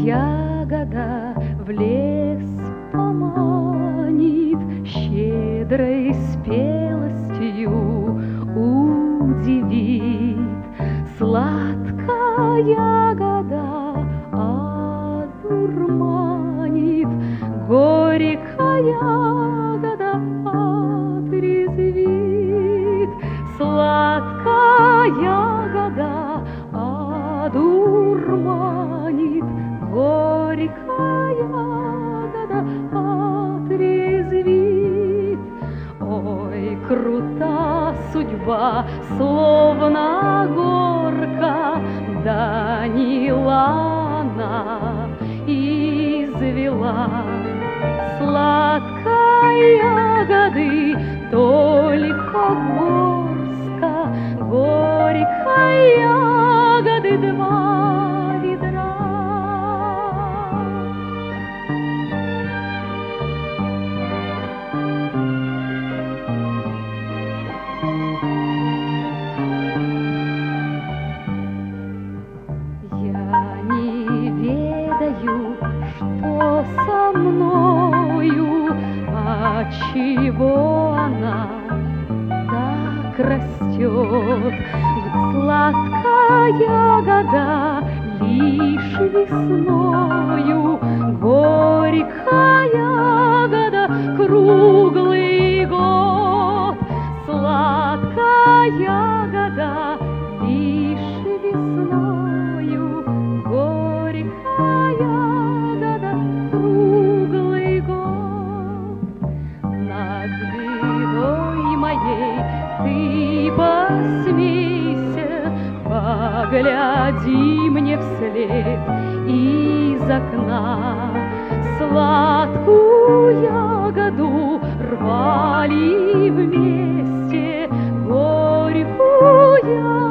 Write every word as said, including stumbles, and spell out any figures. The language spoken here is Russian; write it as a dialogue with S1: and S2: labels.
S1: ягода в лес поманит, щедрой спелостью удивит. Сладкая ягода одурманит, горькая ягода отрезвит. Сладкая ягода одурманит, горькая ягода отрезвит. Ой, крута судьба, словно горка, Данила она извела. Сладкой ягоды только горстка, горькой ягоды два ведра. Я не ведаю, что со мною, отчего она так растет. Сладкая ягода лишь весною, горькая ягода круглый год. Сладкая ягода лишь весною, горькая ягода круглый год. Над бедой моей ты посмейся, погляди мне вслед из окна. Сладкую ягоду рвали вместе, горькую